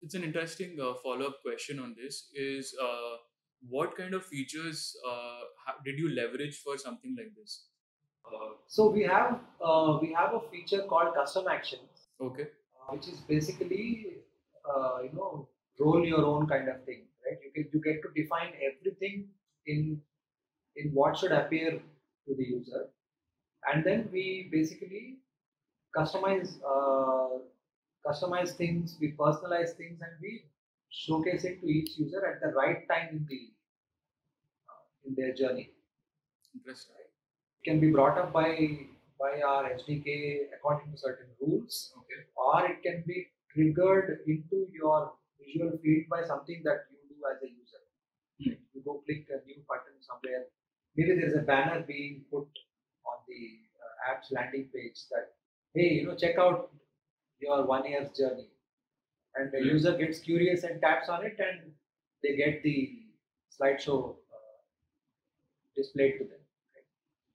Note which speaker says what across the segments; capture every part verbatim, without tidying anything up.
Speaker 1: it's an interesting uh, follow-up question on this is uh, what kind of features uh, ha- did you leverage for something like this?
Speaker 2: Uh, so we have uh, we have a feature called custom actions,
Speaker 1: Okay.
Speaker 2: uh, which is basically uh, you know roll your own kind of thing, right? You get you get to define everything in in what should appear to the user, and then we basically customize uh, customize things, we personalize things, and we showcase it to each user at the right time in the uh, in their journey.
Speaker 1: Interesting.
Speaker 2: It can be brought up by by our S D K according to certain rules,
Speaker 1: Okay.
Speaker 2: or it can be triggered into your visual feed by something that you do as a user.
Speaker 1: Hmm.
Speaker 2: You go click a new button somewhere. Maybe there is a banner being put on the uh, app's landing page that, hey, you know, check out your one year's journey, and the
Speaker 1: Right.
Speaker 2: user gets curious and taps on it, and they get the slideshow uh, displayed to them. Right?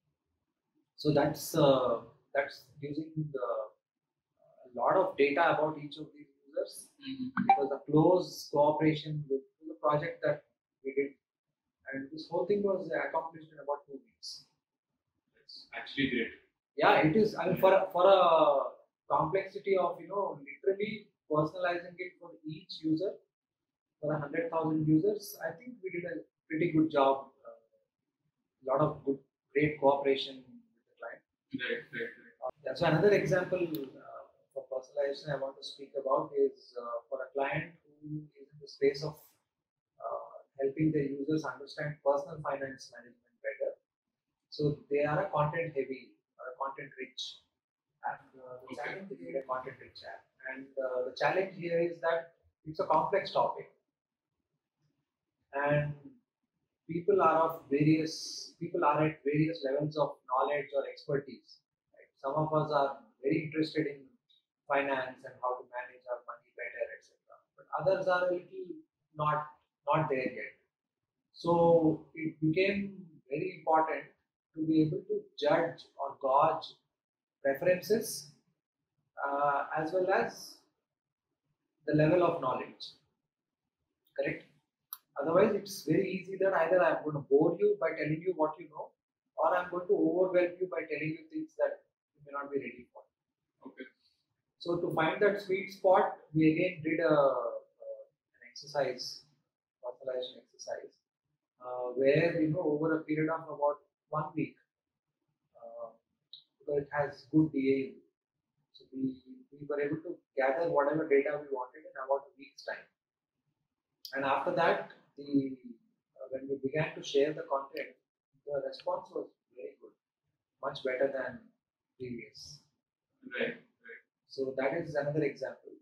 Speaker 2: So that's uh, that's using the, a lot of data about each of these users,
Speaker 1: Mhm.
Speaker 2: because the close cooperation with the project that we did, and this whole thing was accomplished in about two weeks.
Speaker 1: That's actually great.
Speaker 2: Yeah, it is. I mean, for a, for a complexity of you know literally personalizing it for each user for a hundred thousand users, I think we did a pretty good job. A lot of good, great cooperation with the client.
Speaker 1: Right, right, right.
Speaker 2: Uh, yeah, so another example uh, for personalization I want to speak about is uh, for a client who is in the space of uh, helping their users understand personal finance management better. So they are a content heavy or a content rich app. Uh, the
Speaker 1: Okay.
Speaker 2: challenge is a content rich app, and uh, the challenge here is that it's a complex topic, and people are of various people are at various levels of knowledge or expertise. Right? Some of us are very interested in finance and how to manage our money better, et cetera. But others are a little not not there yet. So it became very important to be able to judge or gauge preferences uh, as well as the level of knowledge. Correct? Otherwise, it's very easy that either I'm going to bore you by telling you what you know, or I'm going to overwhelm you by telling you things that you may not be ready for.
Speaker 1: Okay.
Speaker 2: So to find that sweet spot, we again did a, uh, an exercise, personalization exercise, uh, where you know over a period of about one week, uh, because it has good D A U, so we we were able to gather whatever data we wanted in about a week's time. And after that, the uh, when we began to share the content, the response was very good, much better than previous.
Speaker 1: Right, right.
Speaker 2: So that is another example.